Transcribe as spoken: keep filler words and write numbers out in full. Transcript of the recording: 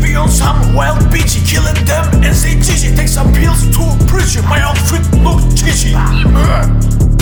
be on some wild beachy, killing them and say G G. Take some pills to preach it. My outfit look cheesy.